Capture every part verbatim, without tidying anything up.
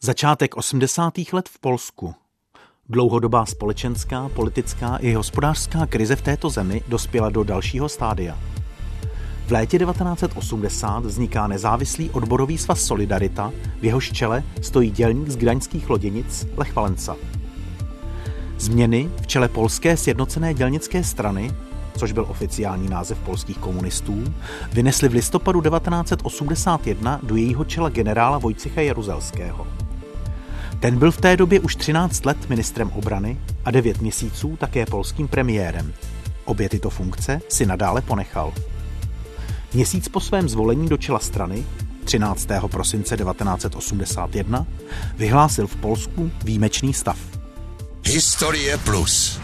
Začátek osmdesátých let v Polsku. Dlouhodobá společenská, politická i hospodářská krize v této zemi dospěla do dalšího stádia. V létě devatenáct set osmdesát vzniká nezávislý odborový svaz Solidarita, v jehož čele stojí dělník z gdaňských Loděnic Lech Valensa. Změny v čele polské sjednocené dělnické strany, což byl oficiální název polských komunistů, vynesli v listopadu devatenáct set osmdesát jedna do jejího čela generála Wojciecha Jaruzelského. Ten byl v té době už třináct let ministrem obrany a devět měsíců také polským premiérem. Obě tyto funkce si nadále ponechal. Měsíc po svém zvolení do čela strany, třináctého prosince devatenáct set osmdesát jedna, vyhlásil v Polsku výjimečný stav. Historie plus.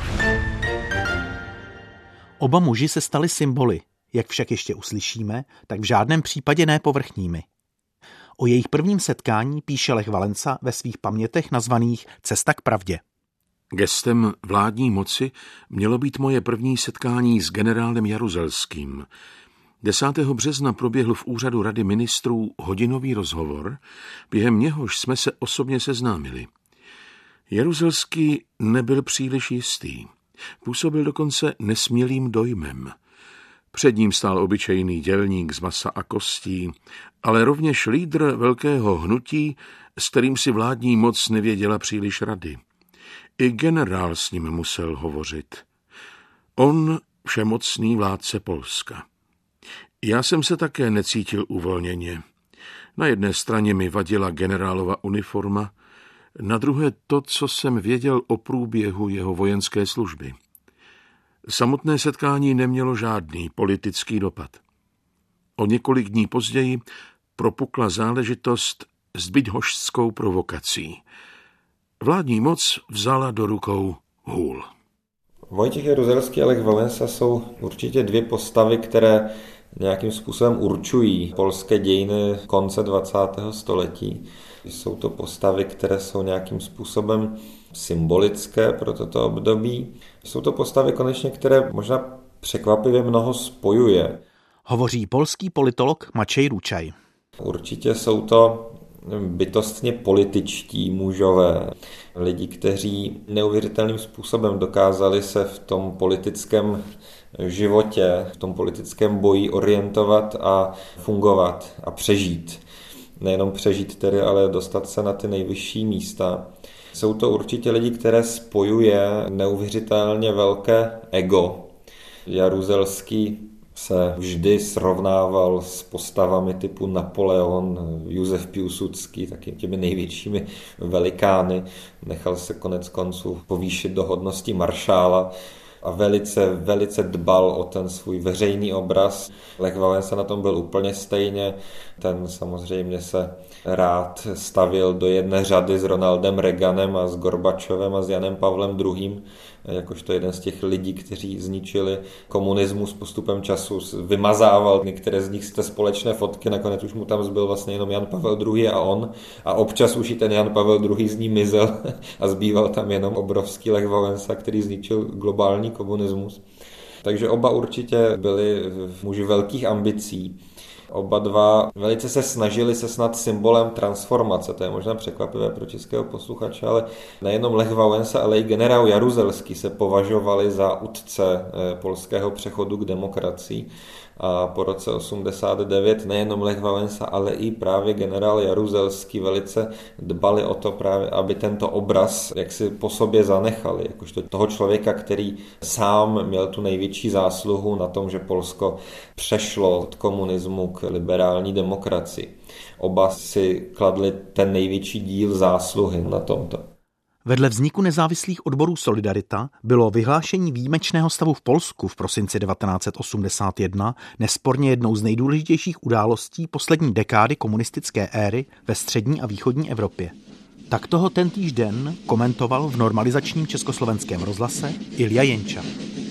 Oba muži se stali symboly, jak však ještě uslyšíme, tak v žádném případě ne povrchními. O jejich prvním setkání píše Lech Valensa ve svých pamětech nazvaných Cesta k pravdě. Gestem vládní moci mělo být moje první setkání s generálem Jaruzelským. desátého března proběhl v úřadu Rady ministrů hodinový rozhovor, během něhož jsme se osobně seznámili. Jaruzelský nebyl příliš jistý. Působil dokonce nesmělým dojmem. Před ním stál obyčejný dělník z masa a kostí, ale rovněž lídr velkého hnutí, s kterým si vládní moc nevěděla příliš rady. I generál s ním musel hovořit. On, všemocný vládce Polska. Já jsem se také necítil uvolněně. Na jedné straně mi vadila generálova uniforma, na druhé to, co jsem věděl o průběhu jeho vojenské služby. Samotné setkání nemělo žádný politický dopad. O několik dní později propukla záležitost s bydhoštskou provokací. Vládní moc vzala do rukou hůl. Wojciech Jaruzelský a Lech Valensa jsou určitě dvě postavy, které nějakým způsobem určují polské dějiny konce dvacátého století. Jsou to postavy, které jsou nějakým způsobem symbolické pro toto období. Jsou to postavy konečně, které možná překvapivě mnoho spojuje. Hovoří polský politolog Maciej Ručaj. Určitě jsou to bytostně političtí mužové, lidi, kteří neuvěřitelným způsobem dokázali se v tom politickém životě, v tom politickém boji orientovat a fungovat a přežít. Nejenom přežít tedy, ale dostat se na ty nejvyšší místa. Jsou to určitě lidi, které spojuje neuvěřitelně velké ego. Jaruzelský se vždy srovnával s postavami typu Napoleon, Josef Piłsudský, taky těmi největšími velikány. Nechal se konec konců povýšit do hodnosti maršála a velice, velice dbal o ten svůj veřejný obraz. Lech Valensa na tom byl úplně stejně. Ten samozřejmě se rád stavil do jedné řady s Ronaldem Reaganem a s Gorbačovem a s Janem Pavlem druhým. Jakožto jeden z těch lidí, kteří zničili komunismus postupem času, vymazával některé z nich z té společné fotky, nakonec už mu tam zbyl vlastně jenom Jan Pavel druhý a on a občas už i ten Jan Pavel druhý z ní mizel a zbýval tam jenom obrovský Lech Valensa, který zničil globální komunismus. Takže oba určitě byli muži velkých ambicí. Oba dva velice se snažili se snad symbolem transformace, to je možná překvapivé pro českého posluchače, ale nejenom Lech Valensa, ale i generál Jaruzelský se považovali za otce polského přechodu k demokracii. A po roce osmdesát devět nejenom Lech Valensa, ale i právě generál Jaruzelský velice dbali o to právě, aby tento obraz jaksi po sobě zanechali, jakožto toho člověka, který sám měl tu největší zásluhu na tom, že Polsko přešlo od komunismu k liberální demokracii. Oba si kladli ten největší díl zásluhy na tomto. Vedle vzniku nezávislých odborů Solidarita bylo vyhlášení výjimečného stavu v Polsku v prosinci devatenáct set osmdesát jedna nesporně jednou z nejdůležitějších událostí poslední dekády komunistické éry ve střední a východní Evropě. Tak toho tentýž den komentoval v normalizačním československém rozhlase Ilja Jenča.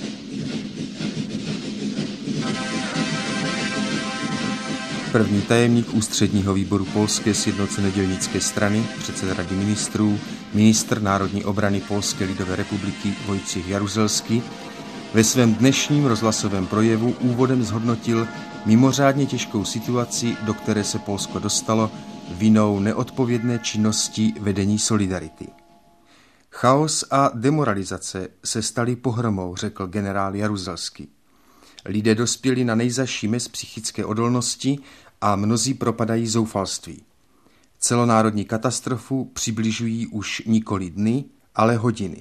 První tajemník ústředního výboru Polské sjednocené dělnické strany, předseda Rady ministrů, ministr národní obrany Polské lidové republiky Wojciech Jaruzelský ve svém dnešním rozhlasovém projevu úvodem zhodnotil mimořádně těžkou situaci, do které se Polsko dostalo vinou neodpovědné činnosti vedení Solidarity. Chaos a demoralizace se staly pohromou, řekl generál Jaruzelský. Lidé dospěli na nejzazší mez psychické odolnosti a mnozí propadají zoufalství. Celonárodní katastrofu přibližují už nikoli dny, ale hodiny.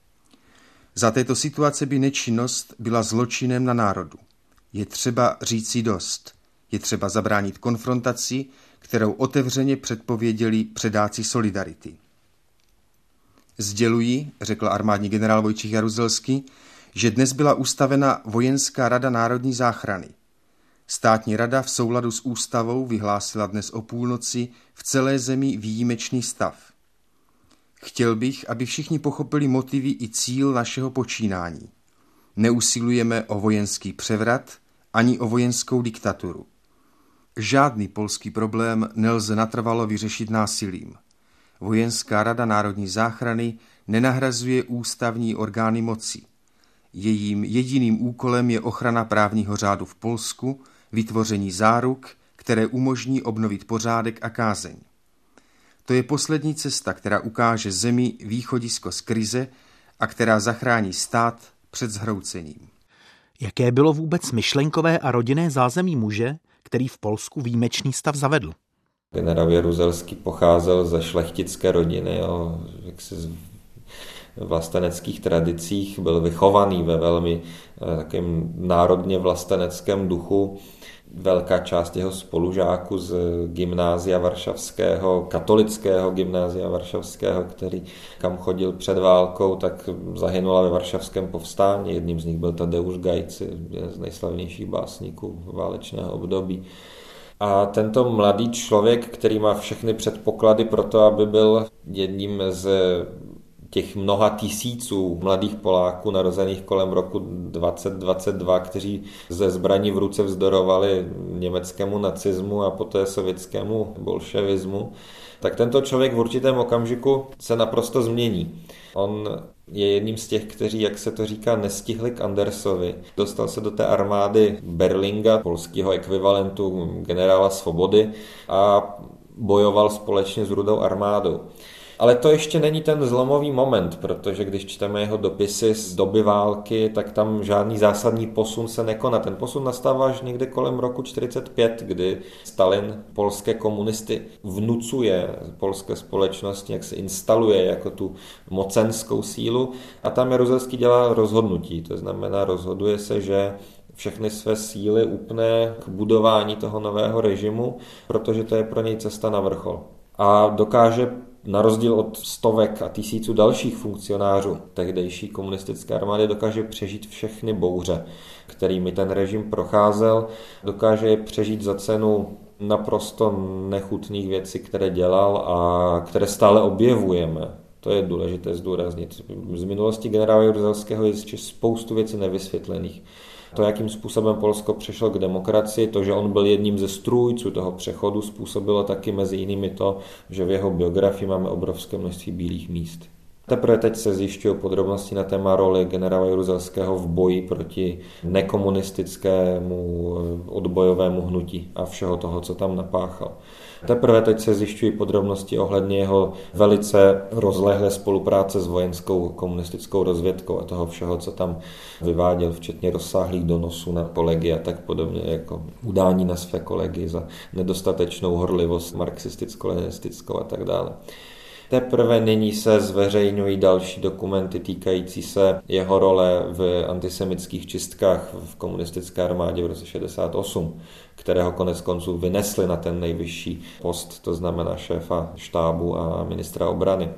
Za této situace by nečinnost byla zločinem na národu. Je třeba říci dost. Je třeba zabránit konfrontaci, kterou otevřeně předpověděli předáci Solidarity. Sděluji, řekl armádní generál Vojtěch Jaruzelský, že dnes byla ustavena Vojenská rada národní záchrany. Státní rada v souladu s ústavou vyhlásila dnes o půlnoci v celé zemi výjimečný stav. Chtěl bych, aby všichni pochopili motivy i cíl našeho počínání. Neusilujeme o vojenský převrat ani o vojenskou diktaturu. Žádný polský problém nelze natrvalo vyřešit násilím. Vojenská rada národní záchrany nenahrazuje ústavní orgány moci. Jejím jediným úkolem je ochrana právního řádu v Polsku, vytvoření záruk, které umožní obnovit pořádek a kázeň. To je poslední cesta, která ukáže zemi východisko z krize a která zachrání stát před zhroucením. Jaké bylo vůbec myšlenkové a rodinné zázemí muže, který v Polsku výjimečný stav zavedl? Generál Jaruzelský pocházel ze šlechtické rodiny, jo, jaksi z vlasteneckých tradicích, byl vychovaný ve velmi eh, takovém národně vlasteneckém duchu. Velká část jeho spolužáků z gymnázia varšavského, katolického gymnázia varšavského, který kam chodil před válkou, tak zahynula ve varšavském povstání. Jedním z nich byl Tadeusz Gajc, jeden z nejslavnějších básníků válečného období. A tento mladý člověk, který má všechny předpoklady pro to, aby byl jedním z těch mnoha tisíců mladých Poláků narozených kolem roku dvacet dvacet dva, kteří ze zbraní v ruce vzdorovali německému nacismu a poté sovětskému bolševismu, tak tento člověk v určitém okamžiku se naprosto změní. On je jedním z těch, kteří, jak se to říká, nestihli k Andersovi. Dostal se do té armády Berlinga, polského ekvivalentu generála Svobody, a bojoval společně s Rudou armádou. Ale to ještě není ten zlomový moment, protože když čteme jeho dopisy z doby války, tak tam žádný zásadní posun se nekoná. Ten posun nastává až někde kolem roku čtyřicet pět, kdy Stalin polské komunisty vnucuje polské společnosti, jak se instaluje jako tu mocenskou sílu, a tam Jaruzelský dělá rozhodnutí. To znamená, rozhoduje se, že všechny své síly upne k budování toho nového režimu, protože to je pro něj cesta na vrchol. A dokáže na rozdíl od stovek a tisíců dalších funkcionářů tehdejší komunistické armády dokáže přežít všechny bouře, kterými ten režim procházel, dokáže je přežít za cenu naprosto nechutných věcí, které dělal a které stále objevujeme. To je důležité zdůraznit. Z minulosti generála Jaruzelského je ještě spoustu věcí nevysvětlených. To, jakým způsobem Polsko přešlo k demokracii, to, že on byl jedním ze strůjců toho přechodu, způsobilo taky mezi jinými to, že v jeho biografii máme obrovské množství bílých míst. Teprve teď se zjišťují podrobnosti na téma roli generála Jaruzelského v boji proti nekomunistickému odbojovému hnutí a všeho toho, co tam napáchal. Teprve teď se zjišťují podrobnosti ohledně jeho velice rozlehlé spolupráce s vojenskou komunistickou rozvědkou a toho všeho, co tam vyváděl, včetně rozsáhlých donosů na kolegy a tak podobně, jako udání na své kolegy za nedostatečnou horlivost marxisticko-leninistickou a tak dále. Teprve nyní se zveřejňují další dokumenty týkající se jeho role v antisemitských čistkách v komunistické armádě v roce šedesát osm, kterého konec konců vynesli na ten nejvyšší post, to znamená šéfa štábu a ministra obrany.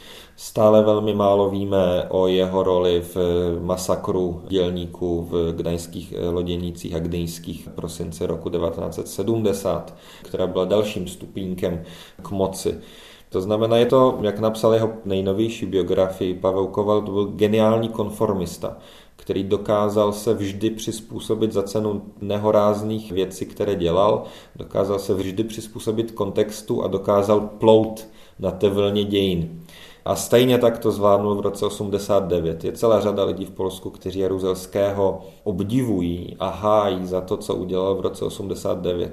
Stále velmi málo víme o jeho roli v masakru dělníků v gdaňských loděnicích a gdyňských v prosinci roku devatenáct set sedmdesát, která byla dalším stupínkem k moci. To znamená, je to, jak napsal jeho nejnovější biografii Pavel Koval, to byl geniální konformista, který dokázal se vždy přizpůsobit za cenu nehorázných věcí, které dělal, dokázal se vždy přizpůsobit kontextu a dokázal plout na té vlně dějin. A stejně tak to zvládnul v roce osmdesát devět. Je celá řada lidí v Polsku, kteří Jaruzelského obdivují a hájí za to, co udělal v roce osmdesát devět.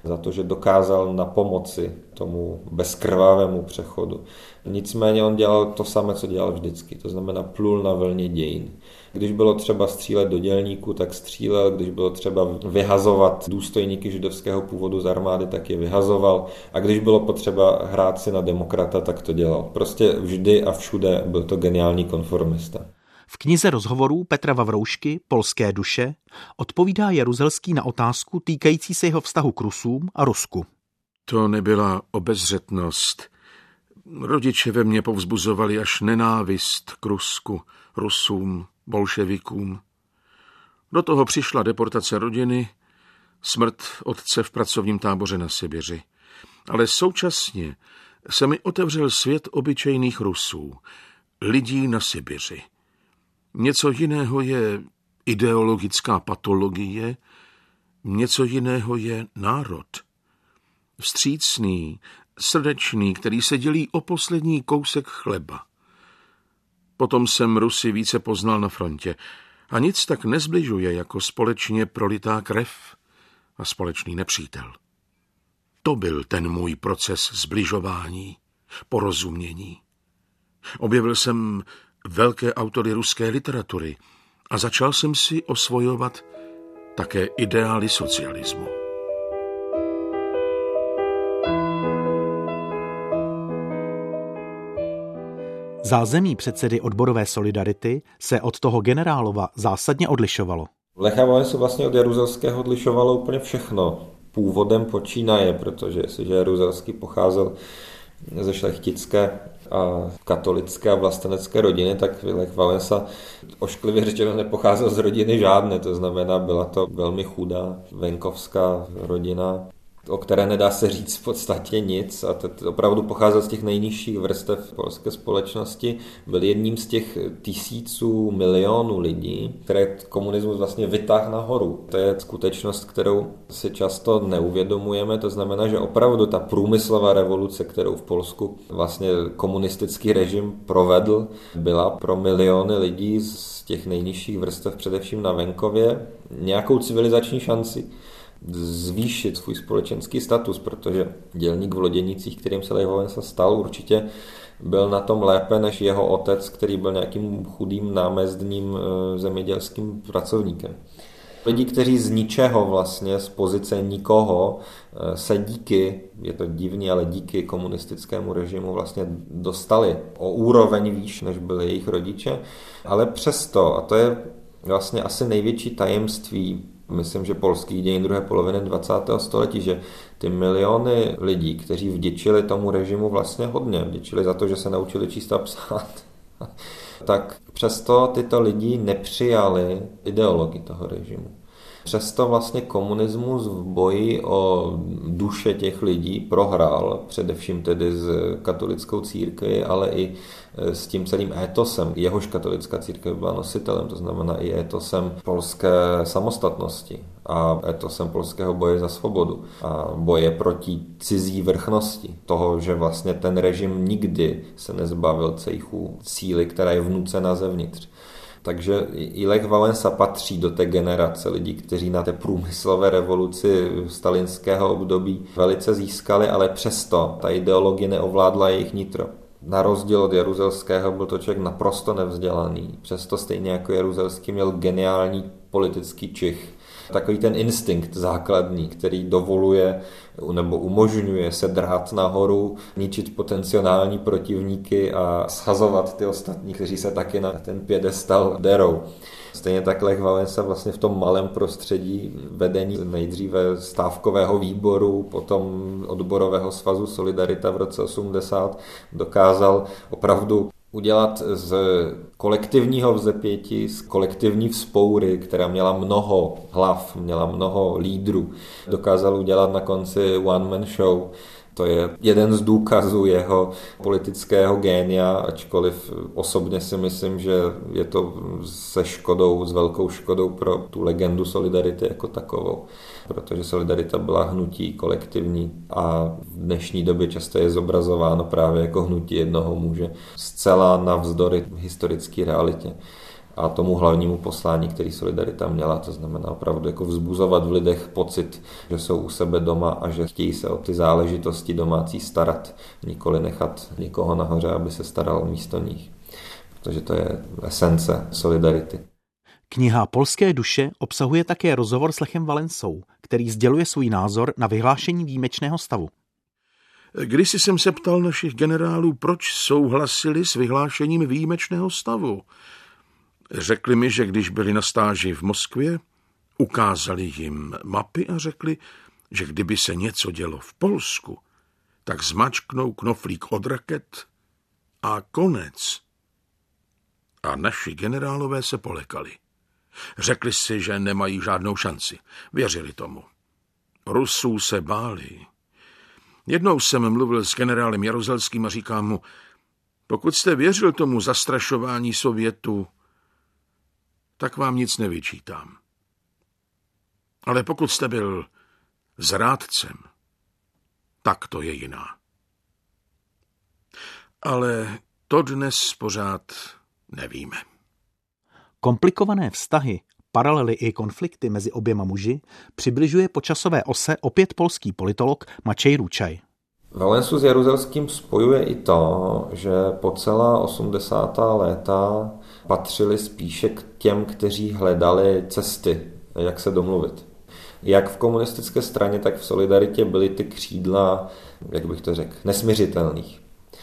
za to, že dokázal napomoci tomu bezkrvavému přechodu. Nicméně on dělal to samé, co dělal vždycky, to znamená plul na vlně dějin. Když bylo třeba střílet do dělníků, tak střílel, když bylo třeba vyhazovat důstojníky židovského původu z armády, tak je vyhazoval a když bylo potřeba hrát si na demokrata, tak to dělal. Prostě vždy a všude byl to geniální konformista. V knize rozhovorů Petra Vavroušky Polské duše odpovídá Jaruzelský na otázku týkající se jeho vztahu k Rusům a Rusku. To nebyla obezřetnost. Rodiče ve mně povzbuzovali až nenávist k Rusku, Rusům, bolševikům. Do toho přišla deportace rodiny, smrt otce v pracovním táboře na Sibiři. Ale současně se mi otevřel svět obyčejných Rusů, lidí na Sibiři. Něco jiného je ideologická patologie, něco jiného je národ. Vstřícný, srdečný, který se dělí o poslední kousek chleba. Potom jsem Rusy více poznal na frontě a nic tak nezbližuje jako společně prolitá krev a společný nepřítel. To byl ten můj proces zbližování, porozumění. Objevil jsem velké autory ruské literatury a začal jsem si osvojovat také ideály socialismu. Zázemí předsedy odborové Solidarity se od toho generálova zásadně odlišovalo. Lecha Wałęsu vlastně od Jaruzelského odlišovalo úplně všechno. Původem počínaje, protože jestliže Jaruzelský pocházel ze šlechtické a katolické a vlastenecké rodiny, tak Lech Wałęsa ošklivě řečeno nepocházel z rodiny žádné, to znamená, byla to velmi chudá venkovská rodina, o které nedá se říct v podstatě nic a to opravdu pocházel z těch nejnižších vrstev polské společnosti, byl jedním z těch tisíců, milionů lidí, které komunismus vlastně vytáhl nahoru. To je skutečnost, kterou si často neuvědomujeme, to znamená, že opravdu ta průmyslová revoluce, kterou v Polsku vlastně komunistický režim provedl, byla pro miliony lidí z těch nejnižších vrstev, především na venkově, nějakou civilizační šanci zvýšit svůj společenský status, protože dělník v Loděnicích, kterým se Lech Wałęsa stal, určitě byl na tom lépe než jeho otec, který byl nějakým chudým námezdním zemědělským pracovníkem. Lidi, kteří z ničeho vlastně, z pozice nikoho, se díky, je to divný, ale díky komunistickému režimu vlastně dostali o úroveň výš, než byli jejich rodiče, ale přesto, a to je vlastně asi největší tajemství, myslím, že polských dějin druhé poloviny dvacátého století, že ty miliony lidí, kteří vděčili tomu režimu vlastně hodně, vděčili za to, že se naučili číst a psát, tak přesto tyto lidi nepřijali ideologii toho režimu. Přesto vlastně komunismus v boji o duše těch lidí prohrál, především tedy s katolickou církví, ale i s tím celým étosem. Jehož katolická církev byla nositelem, to znamená i étosem polské samostatnosti a étosem polského boje za svobodu a boje proti cizí vrchnosti. Toho, že vlastně ten režim nikdy se nezbavil cejchů síly, která je vnucena zevnitř. Takže i Lech Wałęsa patří do té generace lidí, kteří na té průmyslové revoluci stalinského období velice získali, ale přesto ta ideologie neovládla jejich nitro. Na rozdíl od Jaruzelského byl to člověk naprosto nevzdělaný. Přesto stejně jako Jaruzelský měl geniální politický čich. Takový ten instinkt základní, který dovoluje nebo umožňuje se drát nahoru, ničit potenciální protivníky a shazovat ty ostatní, kteří se taky na ten piedestal derou. Stejně tak Lech Wałęsa vlastně v tom malém prostředí vedení nejdříve stávkového výboru, potom odborového svazu Solidarita v roce osmdesát dokázal opravdu udělat z kolektivního vzepětí, z kolektivní vzpoury, která měla mnoho hlav, měla mnoho lídrů, dokázal udělat na konci one-man show. To je jeden z důkazů jeho politického génia, ačkoliv osobně si myslím, že je to se škodou, s velkou škodou pro tu legendu Solidarity jako takovou. Protože Solidarita byla hnutí kolektivní a v dnešní době často je zobrazováno právě jako hnutí jednoho muže. Zcela navzdory historické realitě. a tomu hlavnímu poslání, který Solidarita měla, to znamená opravdu jako vzbuzovat v lidech pocit, že jsou u sebe doma a že chtějí se o ty záležitosti domácí starat, nikoli nechat někoho nahoře, aby se staral místo nich. Protože to je esence Solidarity. Kniha Polské duše obsahuje také rozhovor s Lechem Walesou, který sděluje svůj názor na vyhlášení výjimečného stavu. Kdysi jsem se ptal našich generálů, proč souhlasili s vyhlášením výjimečného stavu. Řekli mi, že když byli na stáži v Moskvě, ukázali jim mapy a řekli, že kdyby se něco dělo v Polsku, tak zmačknou knoflík od raket a konec. A naši generálové se polekali. Řekli si, že nemají žádnou šanci. Věřili tomu. Rusů se báli. Jednou jsem mluvil s generálem Jaruzelským a říkám mu, pokud jste věřil tomu zastrašování Sovětu, tak vám nic nevyčítám. Ale pokud jste byl zrádcem, tak to je jiná. Ale to dnes pořád nevíme. Komplikované vztahy, paralely i konflikty mezi oběma muži přibližuje po časové ose opět polský politolog Maciej Ručaj. Wałęsu s Jaruzelským spojuje i to, že po celá osmdesátá léta patřili spíše k těm, kteří hledali cesty, jak se domluvit. Jak v komunistické straně, tak v Solidaritě byly ty křídla, jak bych to řekl, nesmiřitelných,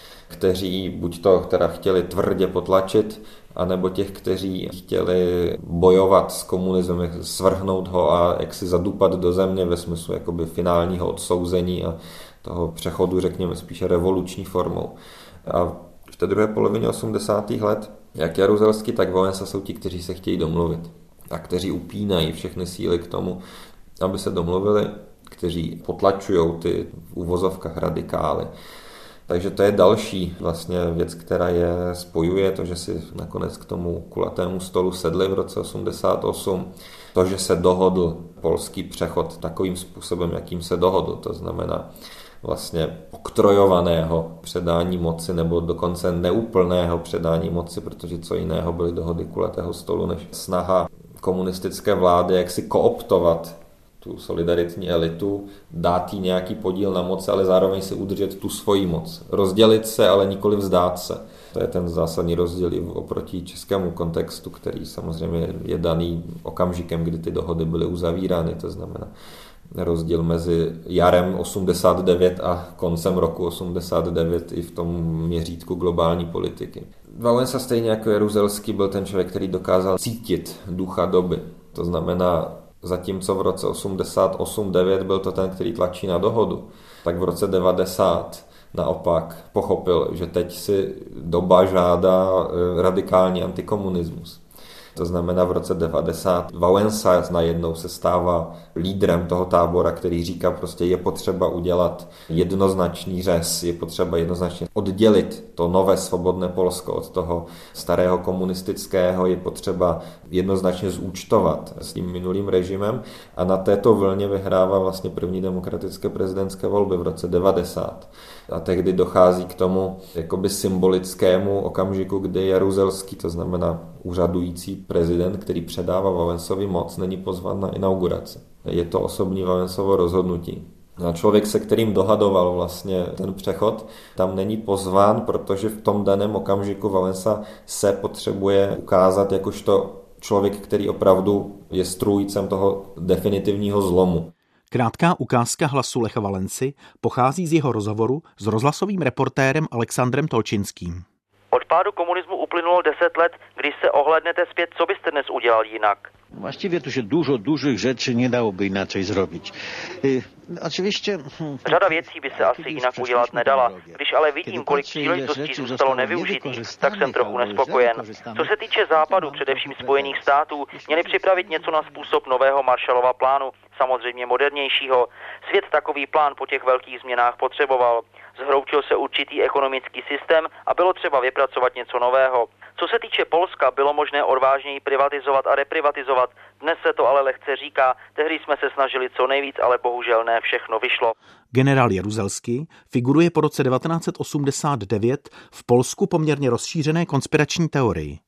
kteří buď to teda chtěli tvrdě potlačit, anebo těch, kteří chtěli bojovat s komunismem, svrhnout ho a jak si zadupat do země ve smyslu jakoby finálního odsouzení a toho přechodu, řekněme, spíše revoluční formou. A v té druhé polovině osmdesátých let, jak Jaruzelský, tak Wałęsa jsou ti, kteří se chtějí domluvit a kteří upínají všechny síly k tomu, aby se domluvili, kteří potlačují ty v uvozovkách radikály. Takže to je další vlastně věc, která je spojuje, to, že si nakonec k tomu kulatému stolu sedli v roce osmdesát osm, to, že se dohodl polský přechod takovým způsobem, jakým se dohodl, to znamená vlastně oktrojovaného předání moci nebo dokonce neúplného předání moci, protože co jiného byly dohody kulatého stolu, než snaha komunistické vlády jak si kooptovat tu solidaritní elitu, dát jí nějaký podíl na moci, ale zároveň si udržet tu svoji moc. Rozdělit se, ale nikoli vzdát se. To je ten zásadní rozdíl oproti českému kontextu, který samozřejmě je daný okamžikem, kdy ty dohody byly uzavírány, to znamená rozdíl mezi jarem osmdesát devět a koncem roku osmdesát devět i v tom měřítku globální politiky. Wałęsa stejně jako Jaruzelský byl ten člověk, který dokázal cítit ducha doby. To znamená, zatímco v roce osmdesát osm devět byl to ten, který tlačí na dohodu, tak v roce devadesát naopak pochopil, že teď si doba žádá radikální antikomunismus. To znamená v roce devadesát Wałęsa najednou se stává lídrem toho tábora, který říká prostě je potřeba udělat jednoznačný řez, je potřeba jednoznačně oddělit to nové svobodné Polsko od toho starého komunistického, je potřeba jednoznačně zúčtovat s tím minulým režimem a na této vlně vyhrává vlastně první demokratické prezidentské volby v roce devadesát. A tehdy dochází k tomu jakoby symbolickému okamžiku, kdy Jaruzelský, to znamená úřadující prezident, který předává Wałęsovi moc, není pozván na inauguraci. Je to osobní Wałęsovo rozhodnutí. A člověk, se kterým dohadoval vlastně ten přechod, tam není pozván, protože v tom daném okamžiku Wałęsa se potřebuje ukázat jakožto člověk, který opravdu je strůjcem toho definitivního zlomu. Krátká ukázka hlasu Lecha Walensy pochází z jeho rozhovoru s rozhlasovým reportérem Alexandrem Tolčinským. Od pádu komunismu uplynulo deset let, když se ohlédnete zpět, co byste dnes udělal jinak? Właściwie tu się dużo dużych rzeczy nie dałoby inaczej zrobić. Oczywiście... Řada věcí by se asi jinak udělat nedala. Když ale vidím, kolik příležitostí zůstalo nevyužitých, tak jsem trochu nespokojen. Co se týče Západu, především Spojených států, měli připravit něco na způsob nového Marshallova plánu, samozřejmě modernějšího. Svět takový plán po těch velkých změnách potřeboval. Zhroutil se určitý ekonomický systém a bylo třeba vypracovat něco nového. Co se týče Polska, bylo možné odvážněji privatizovat a reprivatizovat. Dnes se to ale lehce říká, tehdy jsme se snažili co nejvíc, ale bohužel ne všechno vyšlo. Generál Jaruzelský figuruje po roce devatenáct set osmdesát devět v Polsku poměrně rozšířené konspirační teorii.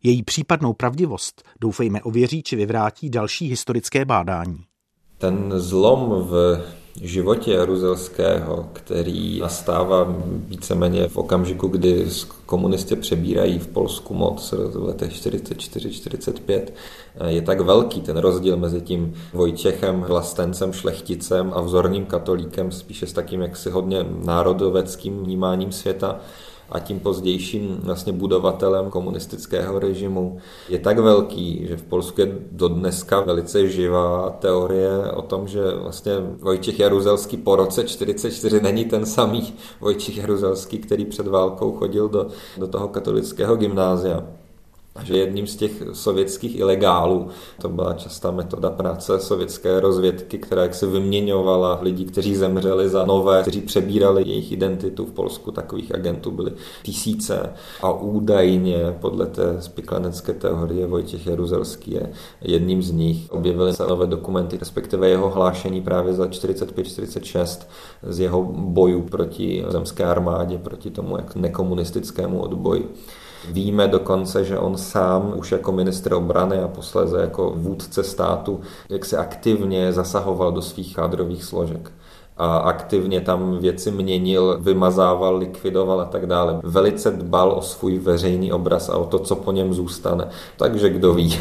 Její případnou pravdivost doufejme ověří či vyvrátí další historické bádání. Ten zlom v životě Jaruzelského, který nastává víceméně v okamžiku, kdy komunisté přebírají v Polsku moc v letech čtyřicet čtyři čtyřicet pět, je tak velký ten rozdíl mezi tím Vojtěchem, vlastencem, šlechticem a vzorným katolíkem, spíše s takým jaksi hodně národoveckým vnímáním světa, a tím pozdějším vlastně budovatelem komunistického režimu, je tak velký, že v Polsku je dodneska velice živá teorie o tom, že vlastně Vojtěch Jaruzelský po roce čtyřicet čtyři není ten samý Vojtěch Jaruzelský, který před válkou chodil do, do toho katolického gymnázia. Že jedním z těch sovětských ilegálů, to byla častá metoda práce sovětské rozvědky, která jak se vyměňovala lidi, kteří zemřeli za nové, kteří přebírali jejich identitu. V Polsku takových agentů byly tisíce a údajně podle té spiklanecké teorie Vojtěch Jaruzelský je jedním z nich. Objevily se nové dokumenty, respektive jeho hlášení právě za čtyřicet pět čtyřicet šest z jeho bojů proti zemské armádě, proti tomu jak nekomunistickému odboji. Víme dokonce, že on sám už jako ministr obrany a posléze jako vůdce státu jak se aktivně zasahoval do svých kádrových složek a aktivně tam věci měnil, vymazával, likvidoval a tak dále. Velice dbal o svůj veřejný obraz a o to, co po něm zůstane. Takže kdo ví.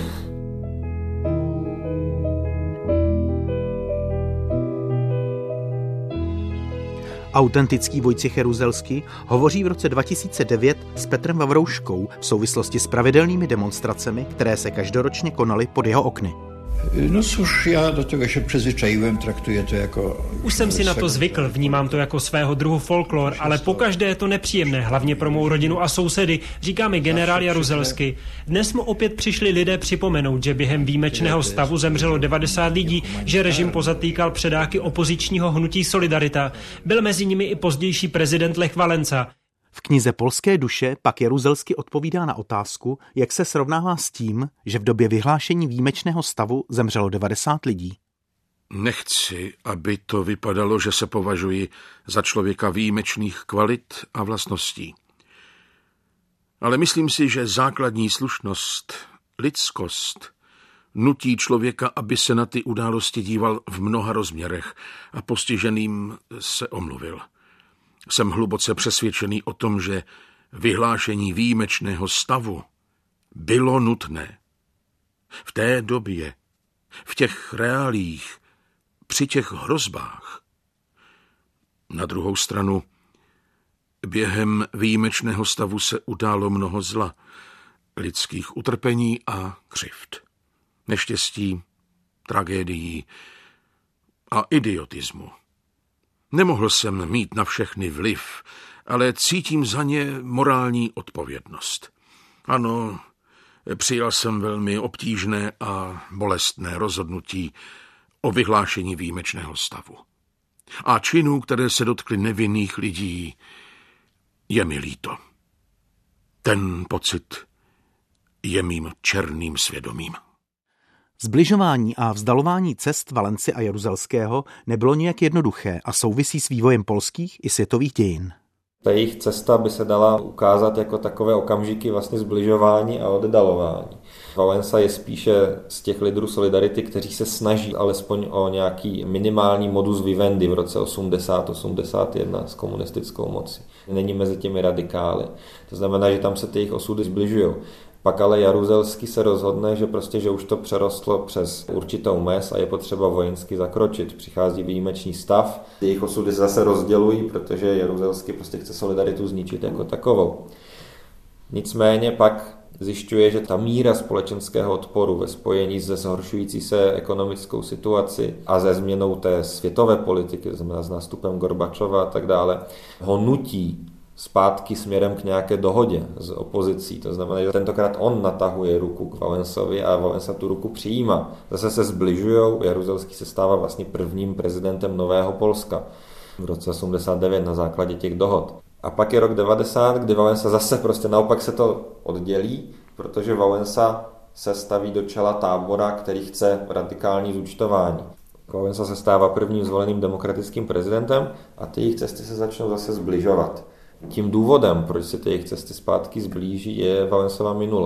Autentický Vojtěch Jaruzelský hovoří v roce dva tisíce devět s Petrem Vavrouškou v souvislosti s pravidelnými demonstracemi, které se každoročně konaly pod jeho okny. No cóż, já do tego się przyzwyczaiłem, traktuję to jako... Už jsem si na to zvykl, vnímám to jako svého druhu folklor, ale pokaždé je to nepříjemné, hlavně pro mou rodinu a sousedy, říká mi generál Jaruzelský. Dnes mu opět přišli lidé připomenout, že během výjimečného stavu zemřelo devadesát lidí, že režim pozatýkal předáky opozičního hnutí Solidarita. Byl mezi nimi i pozdější prezident Lech Wałęsa. V knize Polské duše pak Jaruzelský odpovídá na otázku, jak se srovnává s tím, že v době vyhlášení výjimečného stavu zemřelo devadesát lidí. Nechci, aby to vypadalo, že se považuji za člověka výjimečných kvalit a vlastností. Ale myslím si, že základní slušnost, lidskost, nutí člověka, aby se na ty události díval v mnoha rozměrech a postiženým se omluvil. Jsem hluboce přesvědčený o tom, že vyhlášení výjimečného stavu bylo nutné. V té době, v těch reálích, při těch hrozbách. Na druhou stranu, během výjimečného stavu se událo mnoho zla, lidských utrpení a křivd, neštěstí, tragédií a idiotismu. Nemohl jsem mít na všechny vliv, ale cítím za ně morální odpovědnost. Ano, přijal jsem velmi obtížné a bolestné rozhodnutí o vyhlášení výjimečného stavu. A činů, které se dotkly nevinných lidí, je mi líto. Ten pocit je mým černým svědomím. Zbližování a vzdalování cest Wałęsy a Jaruzelského nebylo nijak jednoduché a souvisí s vývojem polských i světových dějin. Ta jejich cesta by se dala ukázat jako takové okamžiky vlastně zbližování a oddalování. Wałęsa je spíše z těch lídrů Solidarity, kteří se snaží alespoň o nějaký minimální modus vivendi v roce osmdesát osmdesát jedna s komunistickou mocí. Není mezi těmi radikály. To znamená, že tam se ty jejich osudy zbližují. Pak ale Jaruzelský se rozhodne, že prostě, že už to přerostlo přes určitou mez a je potřeba vojensky zakročit. Přichází výjimečný stav, jejich osudy zase rozdělují, protože Jaruzelský prostě chce Solidaritu zničit jako takovou. Nicméně pak zjišťuje, že ta míra společenského odporu ve spojení se zhoršující se ekonomickou situací a se změnou té světové politiky, to znamená s nástupem Gorbačova a tak dále, ho nutí zpátky směrem k nějaké dohodě s opozicí. To znamená, že tentokrát on natahuje ruku k Wałęsovi a Wałęsa tu ruku přijímá. Zase se zbližujou, Jaruzelský se stává vlastně prvním prezidentem Nového Polska v roce osmdesát devět na základě těch dohod. A pak je rok devadesát, kdy Wałęsa zase prostě naopak se to oddělí, protože Wałęsa se staví do čela tábora, který chce radikální zúčtování. Wałęsa se stává prvním zvoleným demokratickým prezidentem a ty jejich cesty se začnou zase zbližovat. Tím důvodem, proč se ty jejich cesty zpátky zblíží, je Wałęsova minulost.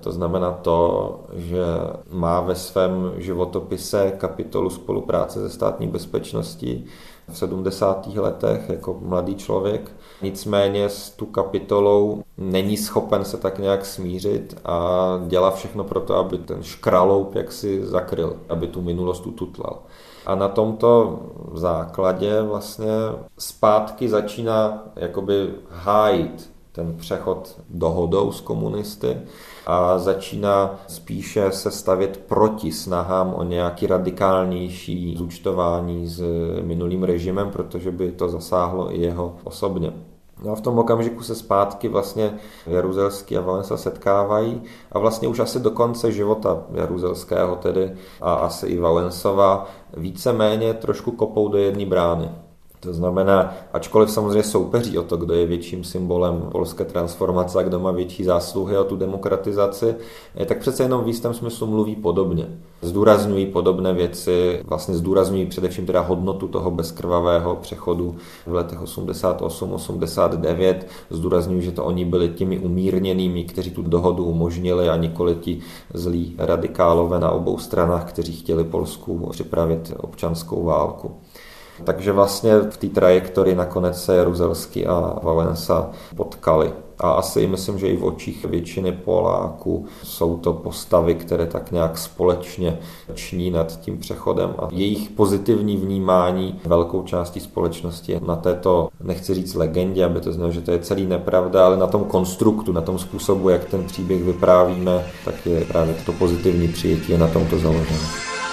To znamená to, že má ve svém životopise kapitolu spolupráce se státní bezpečností v sedmdesátých letech jako mladý člověk. Nicméně s tu kapitolou není schopen se tak nějak smířit a dělá všechno pro to, aby ten škraloup jaksi zakryl, aby tu minulost ututlal. A na tomto základě vlastně zpátky začíná jakoby hájit ten přechod dohodou s komunisty a začíná spíše se stavět proti snahám o nějaký radikálnější zúčtování s minulým režimem, protože by to zasáhlo i jeho osobně. No a v tom okamžiku se zpátky vlastně Jaruzelský a Wałęsa setkávají a vlastně už asi do konce života Jaruzelského tedy a asi i Wałęsova víceméně trošku kopou do jedné brány. To znamená, ačkoliv samozřejmě soupeří o to, kdo je větším symbolem polské transformace a kdo má větší zásluhy o tu demokratizaci, tak přece jenom v jistém smyslu mluví podobně. Zdůrazňují podobné věci, vlastně zdůrazňují především teda hodnotu toho bezkrvavého přechodu v letech osmdesát osm osmdesát devět. Zdůrazňují, že to oni byli těmi umírněnými, kteří tu dohodu umožnili a nikoli ti zlí radikálové na obou stranách, kteří chtěli Polsku připravit občanskou válku. Takže vlastně v té trajektorii nakonec se Jaruzelský a Wałęsa potkali. A asi myslím, že i v očích většiny Poláků jsou to postavy, které tak nějak společně ční nad tím přechodem a jejich pozitivní vnímání velkou částí společnosti na této, nechci říct legendě, aby to znamená, že to je celý nepravda, ale na tom konstruktu, na tom způsobu, jak ten příběh vyprávíme, tak je právě to pozitivní přijetí je na tomto založené.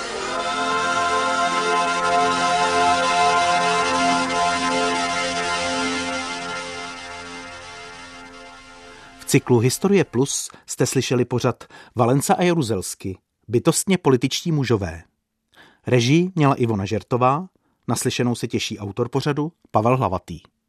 V cyklu Historie Plus jste slyšeli pořad Wałęsa a Jaruzelský, bytostně političtí mužové. Režii měla Ivona Žertová, naslyšenou se těší autor pořadu Pavel Hlavatý.